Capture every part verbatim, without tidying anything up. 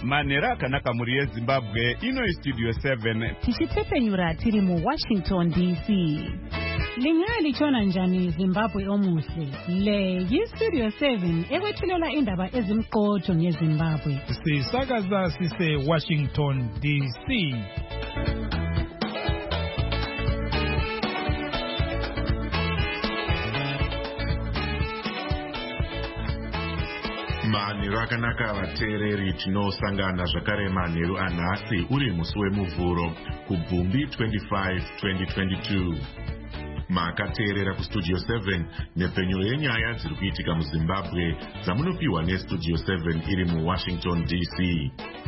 manhero akanaka muri yeZimbabwe. Ino iStudio seven tichitepenyura tiri muWashington D C. Lingali chona njani Zimbabwe omuhle. Le yiStudio seven ekwethulela indaba ezimqotho ngeZimbabwe. Sisakaza sise Washington D C. Manhero akanaka vateereri, tinosangana zvakare manhero anhasi uri musi wemuvhuro kuBvumbi twenty-five twenty twenty-two. Makateerera kuStudio seven nepfenyuro yenyaya dziri kuitika muZimbabwe dzamunopiwa neStudio seven iri muWashington D C.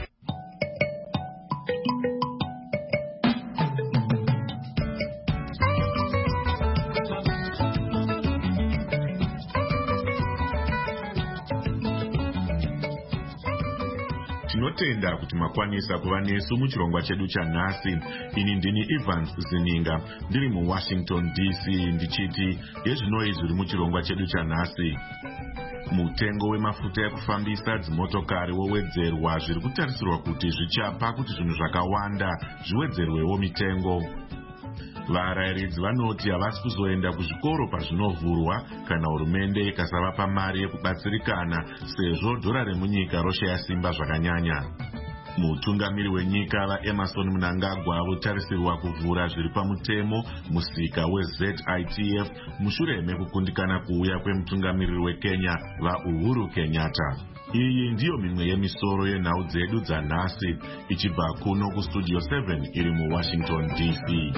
Tinotenda kuti makwanisa kuva nesu muchirongwa chedu chanhasi. Ini ndini Evans Zininga ndiri muWashington D C ndichiti yezvinoi zviri muchirongwa chedu chanhasi. Mutengo wemafuta ekufambisa dzimotokari wowedzerwa, zviri kutarisirwa kuti zvichapa kuti zvinhu zvakawanda zviwedzerwewo mitengo. Varayiridzi vanoti havasi kuzoenda kuzvikoro pazvinovhurwa kana hurumende ikasavapa mari yekubatsirikana sezvo dhora remunyika roshaya simba zvakanyanya. Mutungamiri wenyika vaEmmerson Mnangagwa votarisirwa kuvhura zviri pamutemo musika weZ I T F mushure mekukundikana kuuya kwemutungamiriri weKenya vaUhuru Kenyatta. Iyi ndiyo mimwe yemisoro yenhau dzedu dzanhasi ichibva kuno kuStudio seven iri muWashington D C.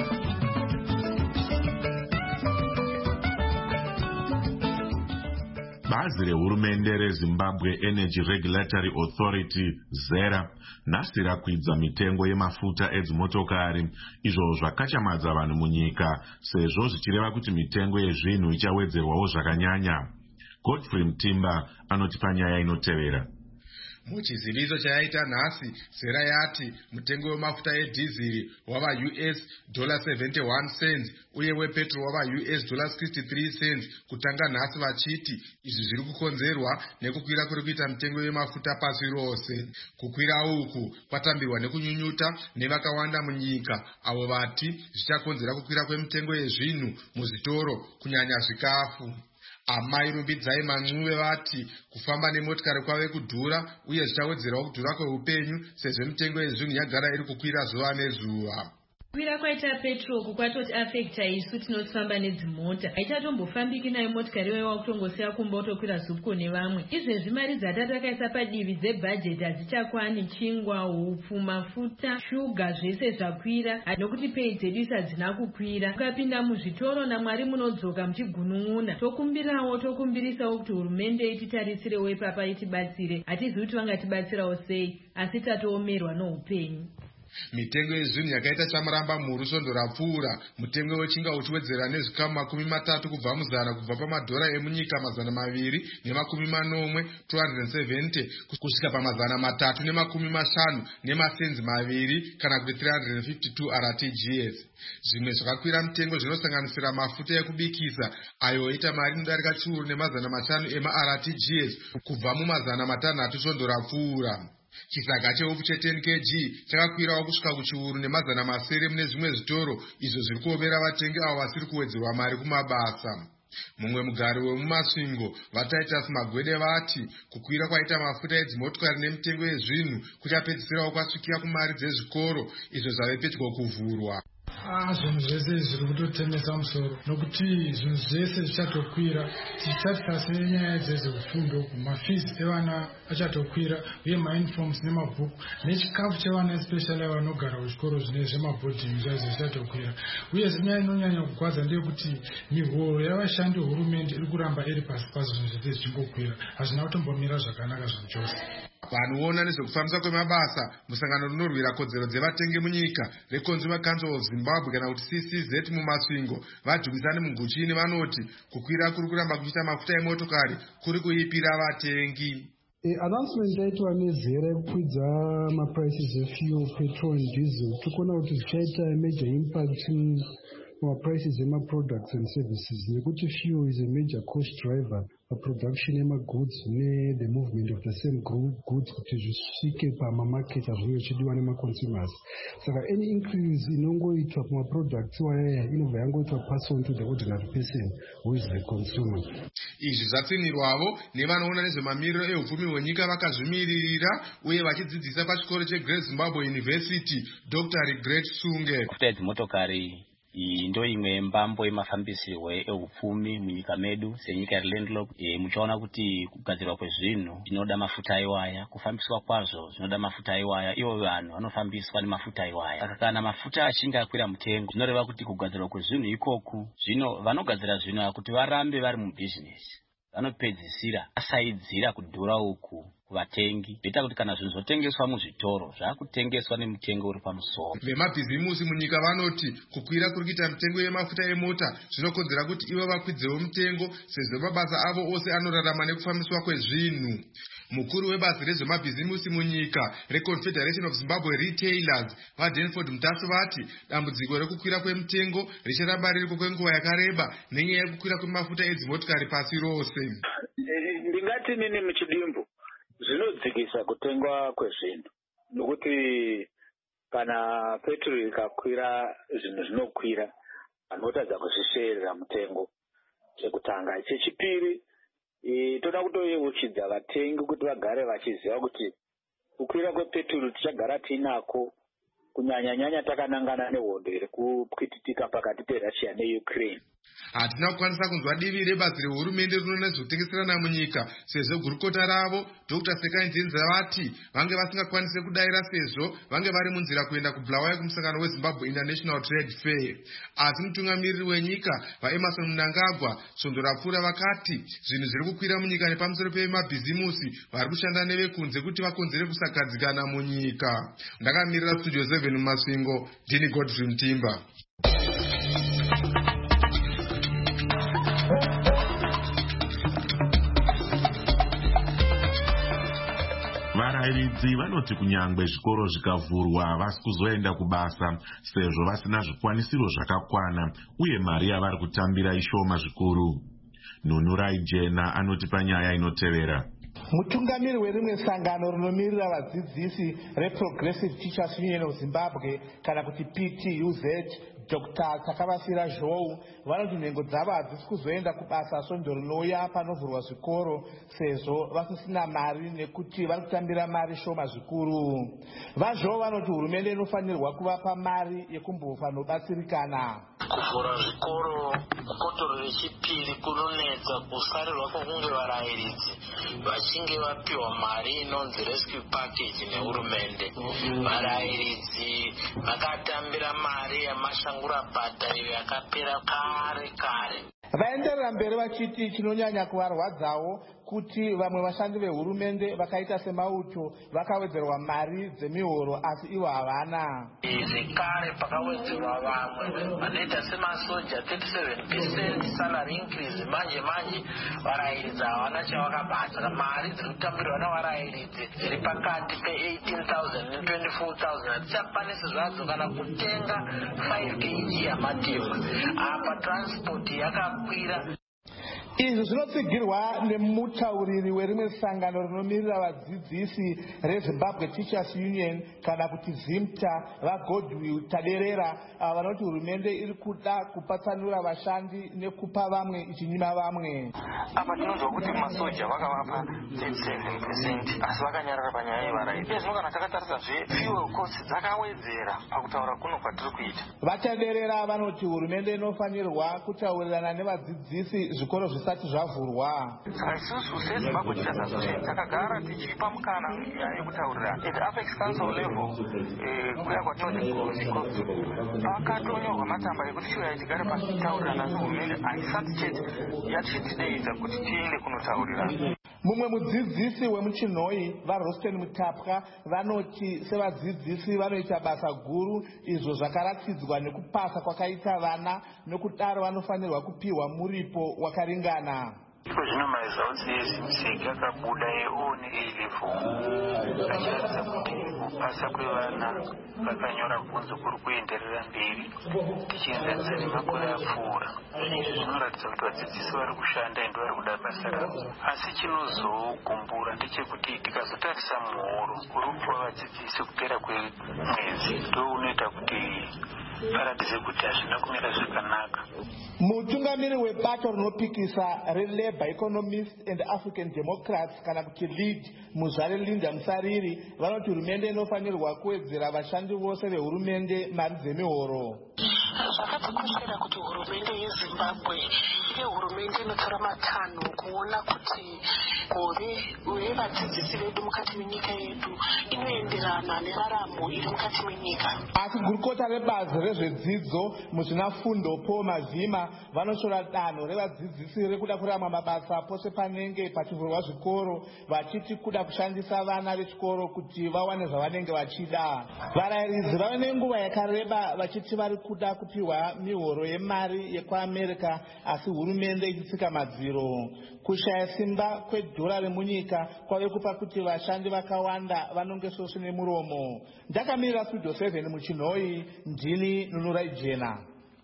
Bazi rehurumende reZimbabwe Energy Regulatory Authority ZERA nhasi rakwidza mitengo yemafuta edzimotokari, izvo zvakachamadza vanhu munyika sezvo zvichireva kuti mitengo yezvinhu ichawedzerwawo zvakanyanya. Godfrey Mtimba anotipa nyaya inotevera. Muchiziviso chayaita nhasi, ZERA yati mutengo wemafuta edhiziri wava U S dollar seventy-one cents uye wepetrol wava U S dollar sixty-three cents kutanga nhasi, vachiti izvi zviri kukonzerwa nekukwira kuri kuita mitengo yemafuta pasi rose. Kukwira uku kwatambirwa nekunyunyuta nevakawanda munyika avo vati zvichakonzera kukwira kwemitengo yezvinhu muzvitoro kunyanya zvikafu. Amai Rumbidzai Mancuve vati kufamba nemotikari kwave kudhura uye zvichawedzerawo kudhura kweupenyu sezvo mitengo yezvinhu yagara iri kukwira zuva nezuva. Kukwira kwaita petrol kukwatoti affecta isu tinofamba nedzimota. Haichatambofambiki nayo motikari wewa kutongosiya kumba utokwira zupco nevamwe. Izvezvi mari dzatatakaisa padivi dzebhajeti hadzichakwani. Chingwa, hupfu, mafuta, shuga zvese zvakwira, nokuti pei dzedu hadzina kukwira. Ukapinda muzvitoro naMwari munodzoka muchigunun'una. Tokumbirawo tokumbirisawo kuti hurumende ititaritsirewo ipapa itibatsire. Hatizivi kuti vangatibatsirawo sei, asi tatoomerwa noupenyu. Mitengo yezvinhu yakaita chamuramba mhuru svondo rapfuura. Mutengo wechinga uchiwedzera nezvikamu makumi matatu kubva muzana kubva pamadhora emunyika mazana maviri nemakumi manomwe two hundred seventy kusvika pamazana matatu nemakumi mashanu nemasenzi maviri kana kuti three hundred fifty-two R T G S. Zvimwe zvakakwira mutengo zvinosanganisira mafuta ekubikisa ayo oita mari inodarika chiuru nemazana mashanu ema R T G S kubva mumazana matanhatu svondo rapfuura. Chisaga cheupfu che ten kilograms chakakwirawo kusvika kuchiuru nemazana masere mune zvimwe zvitoro, izvo zviri kuomera vatengi avo vasiri kuwedzerwa mari kumabasa. Mumwe mugari wemumasvingo vaTitus Magwede vati kukwira kwaita mafuta edzimotokari nemitengo yezvinhu kuchapedzisirawo kwasvikira kumari dzezvikoro, izvo zvave pedyo kuvhurwa. Ah, zvinhu zvese zviri kutotengesa musoro nokuti zvinhu zvese zvichatokwira. Tichitarisa senyaya dzezvefundo, mafizi evana achatokwira uye mauniforms nemabhuku nechikafu chevana especially vanogara kuchikoro zvine zvemabhodhingi zvaizvo zvichatokwira. Uye zinyaya inonyanya kugwadza ndeyekuti mihoro yavashandi hurumende iri kuramba iri pasi pasi, zvinhu zvese zvichingokwira. Hazvina kutombomira zvakanaka zvinhu chose. Vanoona nezvekufambisa kwemabasa musangano rinorwira kodzero dzevatengi munyika reConsumer Council of Zimbabwe kana kuti C C Z mumasvingo vadhumisani muguchini vanoti kukwira kuri kuramba kuchiita mafuta emotokari kuri kuipira vatengi. The announcement yaitwa neZERA yekukwidza maprices efuel, petrol and diesel tikuona kuti zvichaita major impact maprices ema products and services nekuti fuel is a major cost driver production yemagoods ne-the movement of the same group goods kuti zvisvike pamamarket azvinenge zvichidiwa nema-consumers. Saka any increase inongoitwa pamaproducts wayaya inobva yangoitwa pass on to the ordinary person who is the consumer. Izvi zvatsinirwavo nevanoona nezvemamiriro ehupfumi hwenyika vakazvimiririra uye vachidzidzisa pachikoro cheGreat Zimbabwe University Doctor Regret Sunge. Kuita dzimotokari iyi ndo imwe mbambo yemafambisirwo ehupfumi munyika medu senyika ya landlocked. E, muchaona kuti kugadzirwa kwezvinhu zvinoda mafuta aiwaya, kufambiswa kwazvo zvinoda mafuta aiwaya, ivo vanhu vanofambiswa nemafuta aiwaya. Saka kana mafuta achinge akwira mutengo zvinoreva kuti kugadzirwa kwezvinhu ikoku zvino vanogadzira zvinhu kuti varambe vari mubizinesi vanopedzisira asaidzira kudhura uku kuvatengi beta kuti kana zvinhu zvotengeswa muzvitoro zvakutengeswa nemutengo uri pamusoro. Vemabhizimusi munyika vanoti kukwira kuri kuita mitengo yemafuta emota zvinokonzera kuti ivo vakwidzewo mutengo sezvo mabasa avo ose anorarama nekufambiswa kwezvinhu. Mukuru webazi rezvemabhizimusi munyika reConfederation of Zimbabwe Retailers vaDenford Mutasu vati dambudziko rekukwira kwemitengo richaramba ririko kwenguva yakareba nenyaya yekukwira kwemafuta edzimotokari pasi rose. Ndingati nini muchidimbu zvinodzikisa kutengwa kwezvinhu nokuti kana petrol ikakwira zvinhu zvinokwira vanotadza kuzvisheerera mutengo chekutanga. Chechipiri e, toda kutoyeuchidza vatengi kuti vagare vachiziva kuti kukwira kwepetrol tichagara tinako kunyanya nyanya takanangana nehondo iri kupwititika pakati peRussia neUkraine. Hatina kukwanisa kunzwa divi rebazi rehurumende rinoona nezvekutengeserana munyika sezvo gurukota ravo Doctor Sekai Nzenza vati vange vasingakwanise kudayira sezvo vange vari munzira kuenda kuBulawayo kumusangano weZimbabwe International Trade Fair. Asi mutungamiriri wenyika vaEmerson Mnangagwa svondo rapfuura vakati zvinhu zviri kukwira munyika nepamusoro pemabhizimusi vari kushanda nevekunze kuti vakonzere kusagadzikana munyika. Ndakamirira Studio seven mumasvingo ndini Godfrey Mtimba. Varairidzi vanoti kunyangwe zvikoro zvikavhurwa havasi kuzoenda kubasa sezvo vasina zvikwanisiro zvakakwana uye mari yavari kutambira ishoma zvikuru. Nunurai Jena anoti panyaya inotevera. Mutungamiri werimwe sangano rinomirira vadzidzisi reProgressive Teachers Union of Zimbabwe kana kuti P T U Z Doctor Takavasira Zhou vanoti nhengo dzavo hadzisi kuzoenda kubasa svondo rinouya panovhurwa zvikoro sezvo vasisina mari nekuti vari kutambira mari shoma zvikuru. VaZhou vanoti hurumende inofanirwa kuvapa mari yekumbofanobatsirikana. Kuvhura zvikoro kotoro rechipiri kunonetsa kusarirwa kwokunge varairidzi vachinge vapiwa mari inonzi rescue package nehurumende. Varairidzi vakatambira mari yamashangura bhadhari yakapera kare kare. Vaenderera mberi vachiti chinonyanya kuvarwadzawo kuti vamwe vashandi vehurumende vakaita semauto vakawedzerwa mari dzemihoro asi ivo havana. Zvekare pakawedzerwa vamwe vanoita semasoja thirty-seven percent salary increase manje manje varairidzi havana chavakabata. Mari dziri kutambirwa navarairidzi dziri pakati pe-eighteen thousand ne-twenty-four thousand hatichakwanisi zvadzo kana kutenga five kilograms yamatemba. Apa transport yakakwira. Izvi zvinotsigirwa nemutauriri werimwe sangano rinomirira vadzidzisi reZimbabwe Teachers Union kana kuti ZIMTA vaGodwill Taderera vanoti hurumende iri kuda kupatsanura vashandi nekupa vamwe ichinyima vamwe. Apa tinonzwa kuti masoja vakavapa thirty-seven percent asi vakanyarara panyaya yevaraidzi. Izvo kana takatarisa zve-fuel costs dzakawedzera pakutaura kuno kwatiri kuita. VaTaderera vanoti hurumende inofanirwa kutaurirana nevadzidzisi zvikoro zvisati zvavhurwa. Saka isusu seZimbabwe Teachers Association takagara tichipa mukana yekutaurira at Apex Council level kuya kwatinoti kuZikodzo. Pakatonyorwa matsamba ekuti shuya tigare pachitaurirana nehurumende haisati chete yatichitideidza kuti tiende kunotaurirana. Mumwe mudzidzisi wemuchinhoi vaRosten Mutapwa vanoti sevadzidzisi vanoita basa guru izvo zvakarakidzwa nekupasa kwakaita vana nokudaro vanofanirwa kupiwa muripo wakaringana. Zvino maresults ezimuseki akabuda eone A-level achiratidza kuti kupasa kwevana vakanyora bvunzo kuri kuenderera mberi tichienzanisa nemakore apfuura. Izvi zvinoratidza kuti vadzidzisi vari kushanda ende vari kuda basa ravo. Asi chinozogumbura ndechekuti tikazotarisa muhoro uri kupa vadzidzisi kupera kwemwedzi ndo unoita kuti paratidze kuti hazvina kumira zvakanaka. Mutungamiri webato rinopikisa reLabour Economists and African Democrats kana kuti lead Muzvare Linda Musariri vanoti hurumende inofanirwa kuwedzera vashandi vose vehurumende mari dzemihoro. Zvakatikoshera kuti hurumende yeZimbabwe ive hurumende inotora matanho kuona kuti gore wevadzidzisi vedu mukati menyika yedu inoenderana neraramo iri mukati menyika. Asi gurukota rebazi rezvedzidzo muzvinafundo Paul Mazima vanoshora danho revadzidzisi rekuda kurama mabasa pose panenge pachivhurwa zvikoro vachiti kuda kushandisa vana vechikoro kuti vawane zvavanenge vachida. Varayiridzi vave nenguva yakareba vachiti vari kuda kupiwa mihoro yemari yekuAmerica asi hurumende ichitsika madziro. Kushaya simba kwedhora remunyika kwave kupa kuti vashandi vakawanda vanonge soso nemuromo. Ndakamirira Studio seven muchinhoi, ndini Nunurai Jena.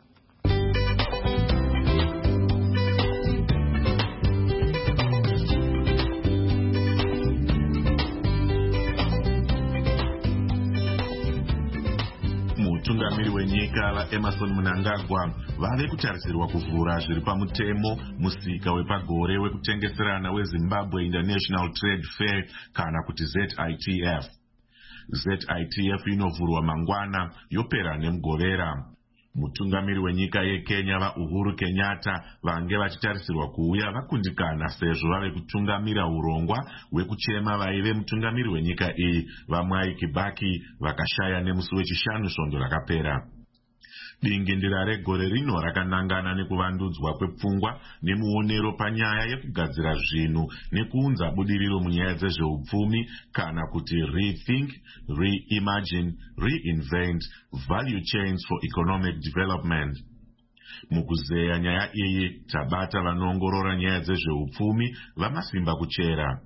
Mutungamiri wenyika vaEmerson Mnangagwa vave kutarisirwa kuvhura zviri pamutemo musika wepagore wekutengeserana weZimbabwe International Trade Fair kana kuti Z I T F. Z I T F inovhurwa mangwana yopera nemugovera. Mutungamiri wenyika yeKenya vaUhuru Kenyatta vange vachitarisirwa kuuya vakundikana sezvo vave kutungamira urongwa hwekuchema vaive mutungamiri wenyika iyi vaMwai Kibaki vakashaya nemusi wechishanu svondo rakapera. Dingindira regore rino rakanangana nekuvandudzwa kwepfungwa nemuonero panyaya yekugadzira zvinhu nekuunza budiriro munyaya dzezveupfumi kana kuti rethink, reimagine, reinvent value chains for economic development. Mukuzeya nyaya iyi tabata vanoongorora nyaya dzezveupfumi vamasimba kuchera.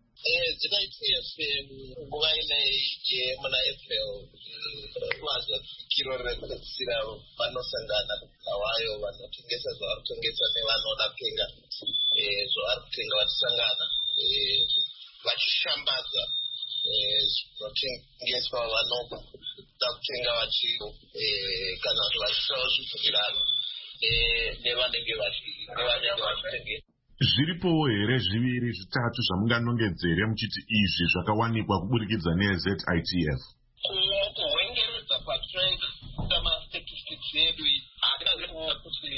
nguva ineyi muna April waza fikiro rekupedzisira vanosangana kugawayo vanotengesa zvavari kutengesa nevanoda kutenga zvavari kutenga vachisangana vachishambadza zvinotengeswa vanoda kutenga vachiro kana kuti vachisawo zvibvumirano nevanenge vachitengesa. Zviripowo here zviviri zvitatu zvamunganongedzere muchiti izvi zvakawanikwa kuburikidza neZ I T F? Kuhwengeredza patrade kwamastatistics edu hatingazi kuona kuti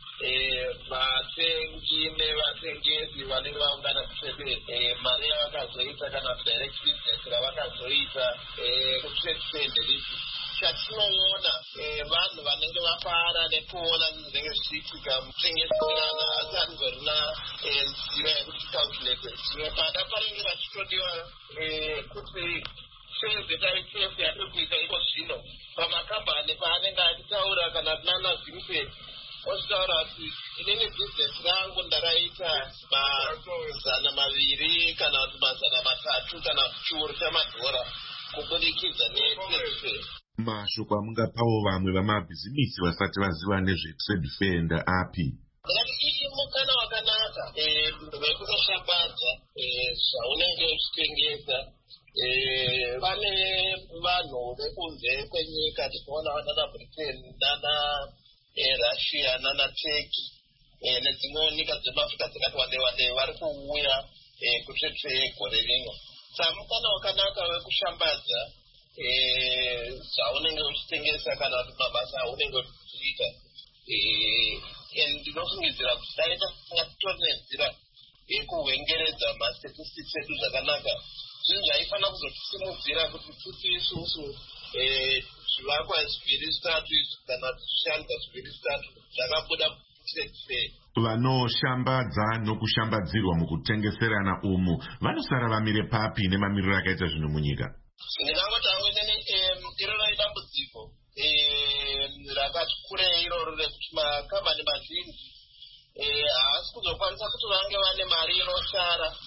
vatengi nevatengesi vanenge vaungana kutrade mari yavakazoita kana direct business ravakazoita kutrade fair. Chatinoona vanhu vanenge vafara nekuona zvinenge zvichiitika mutengeserana asi handizorina nzira yekuti calculate. Zvimwe pada panenge vachitodiwa kuti sei Z I T F yatiri kuita iko zvino pamakambani paanenge achitaura kana nana Zimpe ochitaura kuti inini bhizinesi rangu ndaraita mazana maviri kana kuti mazana matatu kana chiuru chamadhora kubudikidza netrade fair. Mashoko amungapawo vamwe vamabhizimisi vasati vaziva nezvetrade fair ndaapi? Ngati mukana wakanaka wekunoshambadza zvaunenge uchitengesa. Pane vanhu vekunze kwenyika tinoona vanana Britain nana Russia nana Turkey nedzimwewo nyika dzemafuta dzakati wandei wandei vari kuuya kutrade fair gore rino. Saka mukana wakanaka wekushambadza zvaunenge uchitengesa kana kuti mabasa aunenge uchiita. Ndinofungidzira kuti dai tatora nenzira yekuhwengeredza mastatistics edu zvakanaka zvinhu zvaifanira kuzotisimudzira kuti kuti isusu zvivakwa zviviri zvitatu kana zvishanda zviviri zvitatu zvakabuda trade fair. Vanoshambadza nokushambadzirwa mukutengeserana umu vanosara vamire papi nemamiriro akaita zvinhu munyika? Ndingangoti amweni iroro idambudziko rakati kurei iroro rekuti makambani mazhinji haasi kuzokwanisa kuti vange vane mari inoshara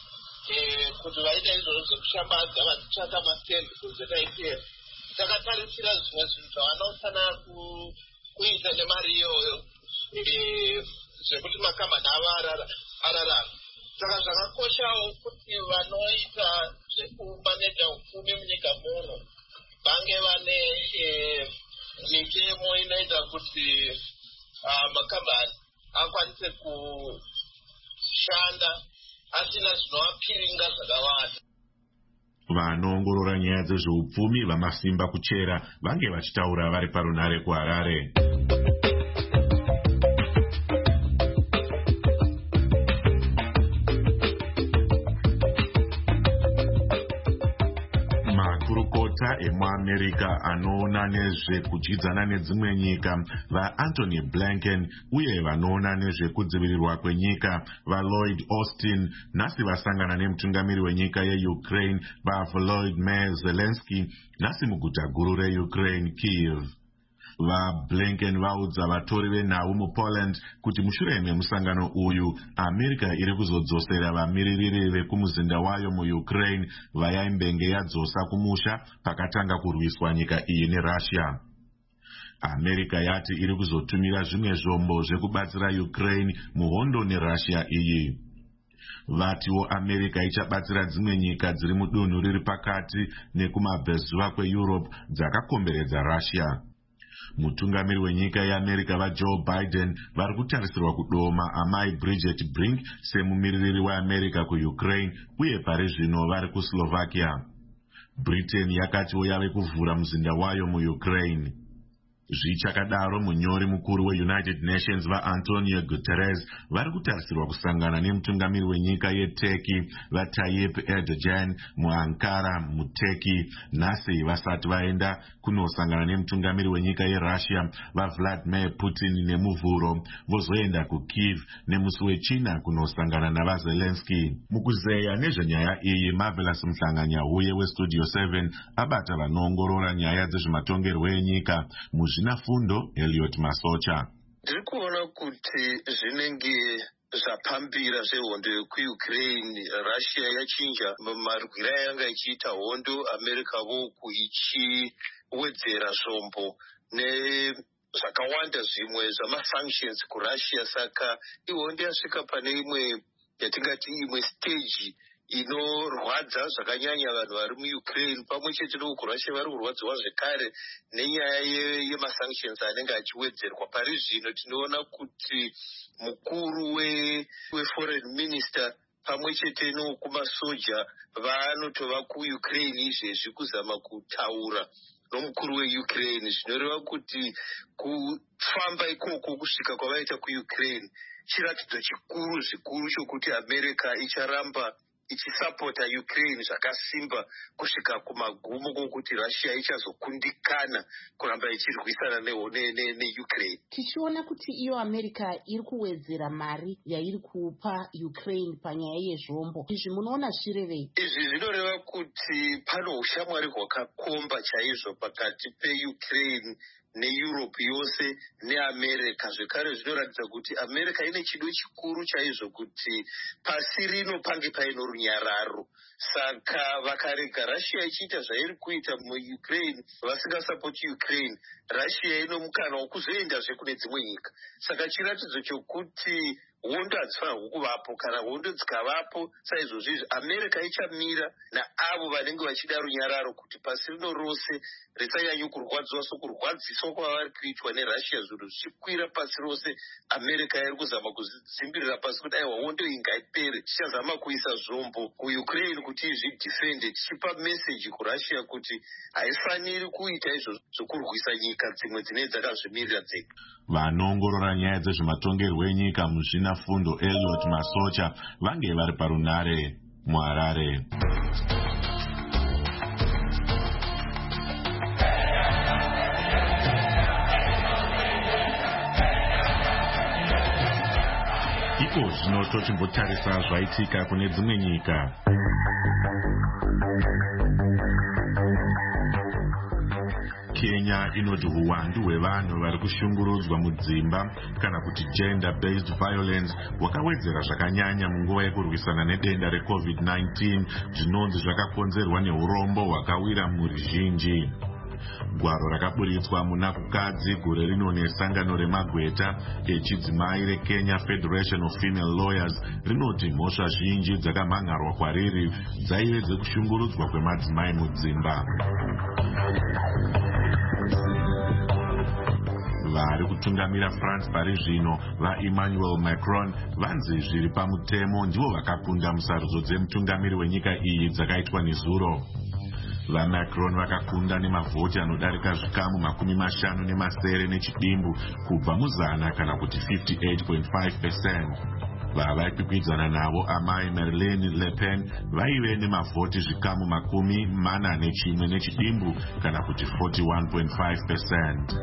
kuti vaita izvozvo zvekushambadza vachitsvaka mastendi kunze taipera. Takatarisira zvimwe zvinhu zvavanofanira kuita nemari iyoyo zvekuti makambani avo ararama. Saka zvakakoshawo kuti vanoita zvekumaneja upfumi munyika muno vange vane mitemo inoita kuti makambani akwanise kushanda asina zvinovapiringa zvakawanda. Vanoongorora nyaya dzezveupfumi vamasimba kuchera vange vachitaura vari parunare kuHarare. Makurukota emuAmerica anoona nezvekudyidzana nedzimwe nyika vaAntony Blinken uye vanoona nezvekudzivirirwa kwenyika vaLloyd Austin nhasi vasangana nemutungamiri wenyika yeUkraine vaVolodymyr Zelensky nhasi muguta guru reUkraine Kyiv. VaBlinken vaudza vatori venhau muPoland kuti mushure memusangano uyu America iri kuzodzosera vamiririri vekumuzinda wayo muUkraine vayaimbenge yadzosa kumusha pakatanga kurwiswa nyika iyi neRussia. America yati iri kuzotumira zvimwe zvombo zvekubatsira Ukraine muhondo neRussia iyi. Vatiwo America ichabatsira dzimwe nyika dziri mudunhu riri pakati nekumabvezuva kweEurope dzakakomberedza Russia. Mutungamiri wenyika yeAmerica vaJoe Biden vari kutarisirwa kudoma amai Bridget Brink semumiririri weAmerica kuUkraine uye pari zvino vari kuSlovakia. Britain yakatiwo yave kuvhura muzinda wayo muUkraine. Zvichakadaro munyori mukuru weUnited Nations vaAntonio Guterres vari kutarisirwa kusangana nemutungamiri wenyika yeTurkey vaTayyip Erdogan muAnkara muTurkey nhasi vasati vaenda kunosangana nemutungamiri wenyika yeRussia vaVladimir Putin nemuvhuro vozoenda kuKyiv nemusi wechina kunosangana navaZelensky. Mukuzeya nezvenyaya iyi Marvelous Mhlanganya-huye weStudio seven abata vanoongorora nyaya dzezvematongerwo enyika muzvina fundo Elliot Masocha. Ndiri kuona kuti zvinenge zvapambira zvehondo yekuUkraine Russia yachinja marwira yanga ichiita hondo America voku ichiwedzera zvombo nezvakawanda zvimwe zvamasanctions kuRussia. Saka ihondo yasvika pane imwe yatingati imwe stage inorwadza zvakanyanya vanhu vari muUkraine pamwe chete nokuRussia vari kurwadziwa zvekare nenyaya yemasanctions anenge achiwedzerwa. Pari zvino tinoona kuti mukuru weforeign minister pamwe chete nokumasoja vanotova kuUkraine izvezvi kuzama kutaura nomukuru weUkraine, zvinoreva kuti kufamba ikoko kusvika kwavaita kuUkraine chiratidzo chikuru zvikuru chokuti America icharamba ichisapota Ukraine zvakasimba kusvika kumagumo kokuti Russia ichazokundikana kuramba ichirwisana neUkraine. Tichiona kuti iyo America iri kuwedzera mari yairi kupa Ukraine panyaya yezvombo. Izvi munoona zvirevei? Izvi zvinoreva kuti pano ushamwari hwakakomba chaizvo pakati peUkraine neEurope yose neAmerica. Zvekare zvinoratidza kuti America ine chido chikuru chaizvo kuti pasi rino pange paino runyararo. Saka vakarega Russia ichiita zvairi kuita muUkraine vasingasapoti Ukraine, Russia ino mukana wekuzoendazve kune dzimwe nyika. Saka chiratidzo chokuti hondo hadzifanirwi kuvapo. Kana hondo dzikavapo saizvozvizvi America ichamira naavo vanenge vachida runyararo kuti pasi rino rose risanyanye kurwadziwa sokurwadziswa kwavari kuitwa neRussia zvinhu zvichikwira pasi rose. America iri kuzama kudzimbirira pasi kuti aiwa hondo iyi ngaipere, tichazama kuisa zvombo kuUkraine kuti izvidhifende, tichipa meseji kuRussia kuti haifaniri kuita izvo zvokurwisa nyika dzimwe dzinenge dzakazvimirira dzega. Vanoongorora nyaya dzezvematongerwo enyika muzvina fundo Elliot Masocha vange vari parunare muHarare. Iko zvino tochimbotarisa zvaitika kune dzimwe nyika. Kenya Kenya inoti huwandu hwevanhu vari kushungurudzwa mudzimba kana kuti gender based violence hwakawedzera zvakanyanya munguva yekurwisana nedenda recovid nineteen zvinonzi zvakakonzerwa neurombo hwakawira mhuri zhinji. Gwaro rakaburitswa muna kukadzi gore rino nesangano remagweta echidzimai reKenya Federation of Female Lawyers rinoti mhosva zhinji dzakamhangarwa kwariri dzaive dzekushungurudzwa kwemadzimai mudzimba. Vari kutungamira France pari zvino vaEmmanuel Macron vanzi zviri pamutemo ndivo vakakunda musarudzo dzemutungamiri wenyika iyi dzakaitwa nezuro. VaMacron vakakunda nemavhoti anodarika zvikamu makumi mashanu nemasere nechidimbu kubva muzana kana kuti fifty-eight point five percent. Vavaikwikwidzana navo amai Marine Le Pen vaive nemavhoti zvikamu makumi mana nechimwe nechidimbu kana kuti forty-one point five percent.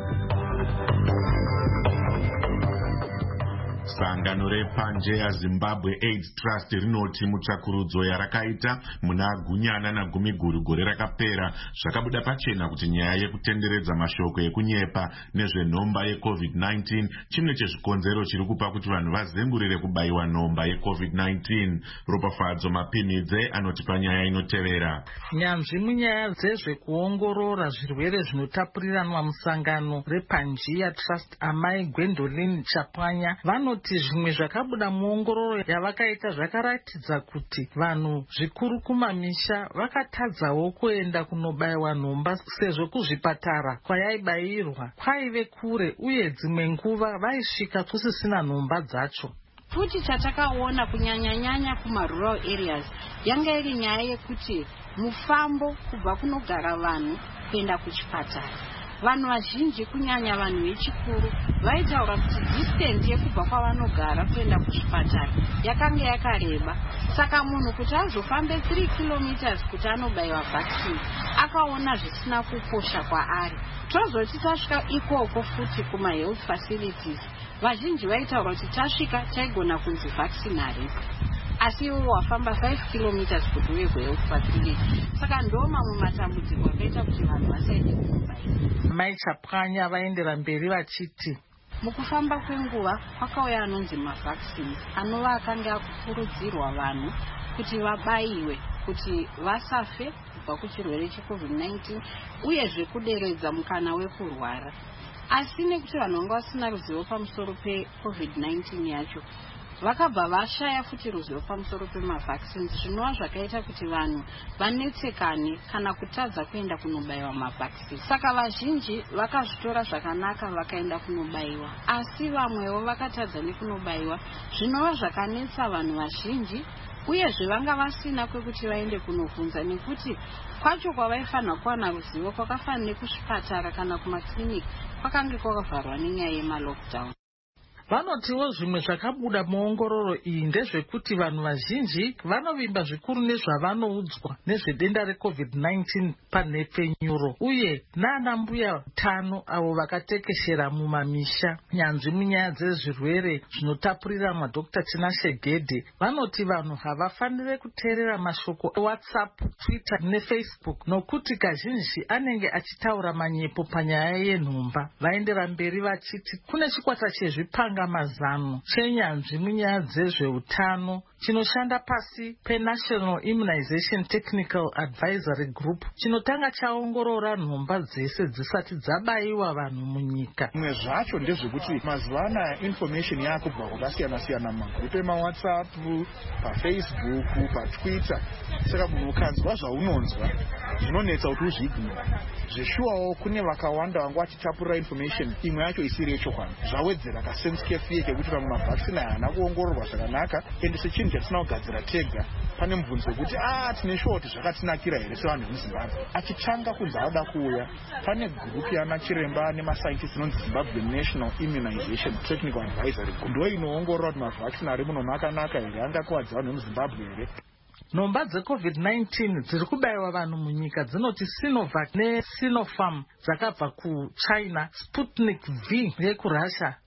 Sangano rePangea Zimbabwe AIDS Trust rinoti mutsvakurudzo yarakaita muna gunyana nagumi guru gore rakapera zvakabuda pachena kuti nyaya yekutenderedza mashoko ekunyepa nezvenhomba yecovid nineteen chimwe chezvikonzero chiri kupa kuti vanhu vazengurire kubayiwa nhomba yecovid nineteen. Ropafadzo Mapimidze anoti panyaya inotevera. Nyanzvi munyaya dzezvekuongorora zvirwere zvinotapuriranwa musangano rePangea Trust amai Gwendolyn Chapanya vanoti zvimwe zvakabuda muongororo yavakaita zvakaratidza kuti vanhu zvikuru kumamisha vakatadzawo kuenda kunobayiwa nhomba sezvo kuzvipatara kwayaibayirwa kwaive kure uye dzimwe nguva vaisvika kusisina nhomba dzacho. Futi chatakaona kunyanya-nyanya kumarural areas yanga iri nyaya yekuti mufambo kubva kunogara vanhu kuenda kuchipatara. Vanhu vazhinji kunyanya vanhu vechikuru vaitaura kuti distance yekubva kwavanogara kuenda kuchipatara yakanga yakareba. Saka munhu kuti azofambe three kilometers kuti anobayiwa vaccine akaona zvisina kukosha kwaari. Tozoti tasvika ikoko futi kuma health facilities vazhinji vaitaura kuti tasvika taigona kunzi vaccine haripo. Asi iwe wafamba five kilometers kuti uye kuhealth facility. Saka ndo mamwe matambudziko akaita kuti vanhu vasaende kunobayiwa. Mai Chapanya vaendera mberi vachiti mukufamba kwenguva kwakauya anonzi mavaccines anova akanga akukurudzirwa vanhu kuti vabayiwe kuti vasafe kubva kuchirwere checovid nineteen uyezve kuderedza mukana wekurwara. Asi nekuti vanhu vanga vasina ruzivo pamusoro pecovid nineteen yacho vakabva vashaya futi ruzivo pamusoro pemavaccines zvinova zvakaita kuti vanhu vanetsekane kana kutadza kuenda kunobayiwa mavaccines. Saka vazhinji vakazvitora zvakanaka vakaenda kunobayiwa asi vamwewo vakatadza nekunobayiwa zvinova zvakanetsa vanhu vazhinji uyezve vanga vasina kwekuti vaende kunobvunza nekuti kwacho kwavaifanira kuwana ruzivo kwakafanira nekuchipatara kana kumakliniki kwakanga kwakavharwa nenyaya yemalockdown. Vanotiwo zvimwe zvakabuda muongororo iyi ndezvekuti vanhu vazhinji vanovimba zvikuru nezvavanoudzwa nezvedenda recovid nineteen panhepfenyuro uye nana mbuya utano avo vakatekeshera mumamisha. Nyanzvi munyaya dzezvirwere zvinotapuriranwa Doctor Tinashe Gedde vanoti vanhu havafanire kuteerera mashoko eWhatsApp, Twitter neFacebook nokuti kazhinji anenge achitaura manyepo panyaya yenhomba. Vaendera mberi vachiti kune chikwata chezvipanga mazano chenyanzvi munyaya dzezveutano chinoshanda pasi peNational Immunization Technical Advisory Group chinotanga chaongorora nhomba dzese dzisati dzabayiwa vanhu munyika. Zvimwe zvacho ndezvekuti mazuva anaya information yakubva kwakasiyana-siyana mumagrupu emaWhatsApp, paFacebook, paTwitter. Saka munhu ukanzwa zvaunonzwa zvinonetsa kuti uzviignore. Zveshuwawo kune vakawanda vanga vachitapurira information imwe yacho isiri yechokwadi. Zvawedzera kasense kefiye kekuti vamwe mavhaccine haana kuongororwa zvakanaka ende sechinhu chatisina kugadzira tega. Pane mubvunzo wekuti ah tine shoti zvakatinakira here sevanhu vemuZimbabwe. Achitanga kunzi auda kuuya pane gurupu yana chiremba nemascientists inonzi Zimbabwe National Immunization Technical Advisory Group ndo inoongorora kuti mavhaccine ari muno akanaka here angakuwadza vanhu vemuZimbabwe here. Nhomba dzecovid nineteen dziri kubayiwa vanhu munyika dzinoti Sinovac neSinopharm dzakabva kuChina, Sputnik V yekuRussia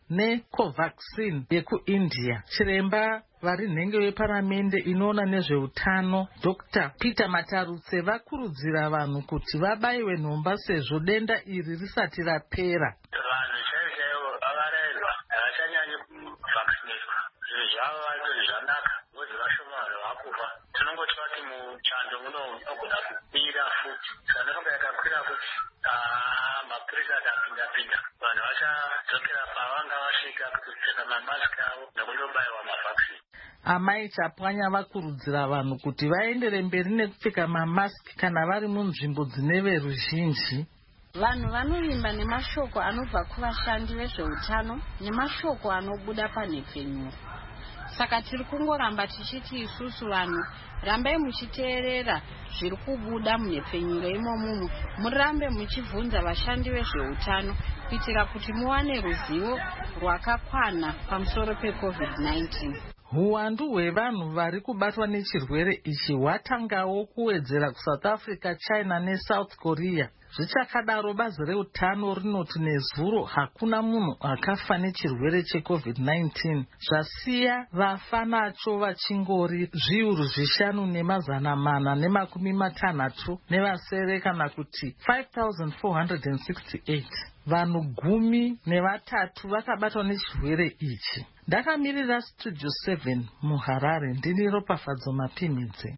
necovaxin yekuindia. Chiremba vari nhengo yeparamende inoona nezveutano Dr Peter Matarutse vakurudzira vanhu kuti vabaiwe nhomba sezvo denda iri risati rapera. Vanhu chaivo chaivo vavarayirwa havachanyanyi kuvhaksiniswa. Zvinhu zvavo vatori zvanaka vobva vashoma vanhu vakufa. Tinongotya kuti muchando muno munogona kukwira futi. Saka ndofunga yakakwira futi mapurisa akapinda-pinda. Vanhu vachadzokera pavanga vasvika kupfeka mamasiki avo nekundobaiwa mavhakisini. Amai Chapwanya vakurudzira vanhu kuti vaendere mberi nekupfeka mamasiki kana vari munzvimbo dzine veruzhinji. Vanhu vanovimba nemashoko anobva kuvashandi vezveutano nemashoko anobuda panhepfenyuro. Saka tiri kungoramba tichiti isusu vanhu rambai muchiteerera zviri kubuda munhepfenyuro imomumo, murambe muchibvunza vashandi vezveutano kuitira kuti muwane ruzivo rwakakwana pamusoro pecovid nineteen. Huwandu hwevanhu vari kubatwa nechirwere ichi hwatangawo kuwedzera kuSouth Africa, China neSouth Korea. Zvichakadaro bazi reutano rinoti nezuro hakuna munhu akafa nechirwere checovid nineteen, zvasiya vafa nacho vachingori zviuru zvishanu nemazana mana nemakumi matanhatu nevasere kana kuti five thousand four hundred sixty-eight. Vanhu gumi nevatatu vakabatwa nechirwere ichi. Ndakamirira Studio seven muHarare, ndini Ropafadzo Mapimidze.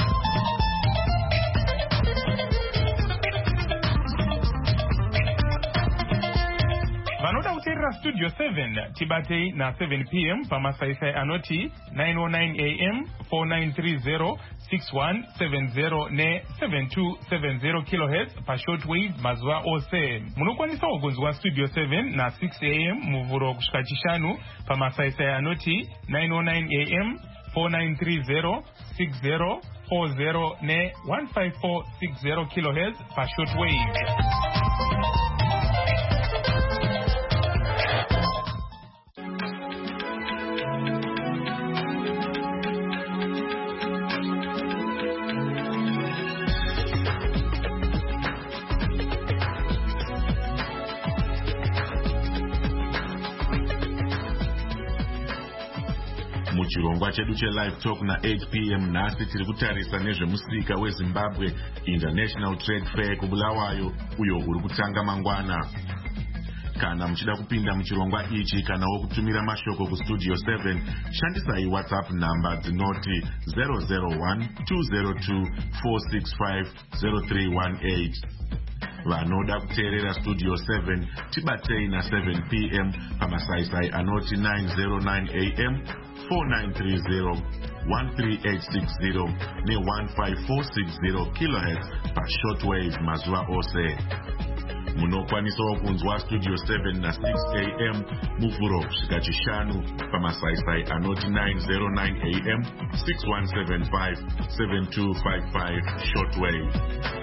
Vanoda kuteerera Studio seven tibatei na seven p m pamasaisai anoti nine oh nine a m, four nine three zero, six one seven zero ne seven two seven zero kilohertz pashortwave mazuva ose. Munokwanisawo kunzwa Studio seven na six a m muvhuro kusvika chishanu pamasaisai anoti nine oh nine a m, four nine three zero, six zero four zero ne one five four six zero kilohertz pashortwave. Muchirongwa chedu che-Live Talk na eight p m nhasi tiri kutarisa nezvemusika weZimbabwe International Trade Fair kuBulawayo uyo uri kutanga mangwana. Kana muchida kupinda muchirongwa ichi kana wokutumira mashoko kuStudio seven, shandisai WhatsApp namba dzinoti zero zero one two zero two four six five zero three one eight. Vanoda kuteerera Studio seven tibatei na seven p m pamasaisai anoti nine oh nine a m, four nine three zero, one three eight six zero ne one five four six zero kilohertz pashortwave mazuva ose. Munokwanisawo kunzwa Studio seven na six a m muvhuro kusvika chishanu pamasaisai anoti nine oh nine a m, six one seven five, seven two five five shortwave.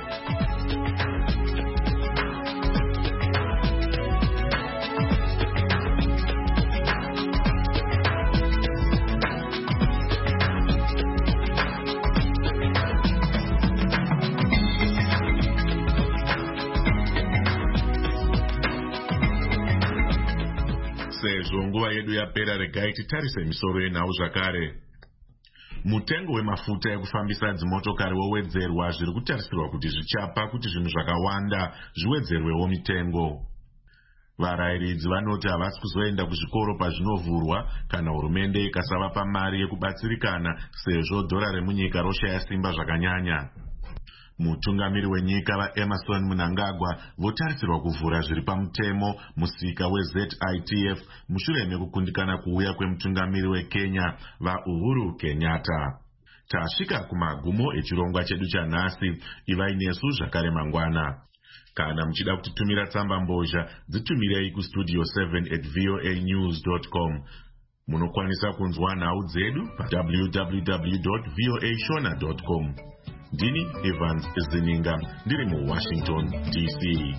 Sezvo nguva yedu yapera, regai titarise misoro yenhau zvakare. Mutengo wemafuta ekufambisa dzimotokari wowedzerwa, zviri kutarisirwa kuti zvichapa kuti zvinhu zvakawanda zviwedzerwewo mitengo. Varayiridzi vanoti havasi kuzoenda kuzvikoro pazvinovhurwa kana hurumende ikasavapa mari yekubatsirikana sezvo dhora remunyika roshaya simba zvakanyanya. Mutungamiri wenyika vaEmerson Mnangagwa votarisirwa kuvhura zviri pamutemo musika weZ I T F mushure mekukundikana kuuya kwemutungamiri weKenya vaUhuru Kenyatta. Tasvika kumagumo echirongwa chedu chanhasi, ivai nesu zvakare mangwana. Kana muchida kutitumira tsamba mbozha, dzitumirei kustudio seven at voa news dot com. Munokwanisa kunzwa nhau dzedu pa w w w dot voa shona dot com. Ndini Evans Zininga, ndiri muWashington D C.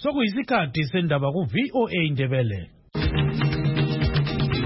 sokuyisikhathi sendaba ku-V O A Ndebele.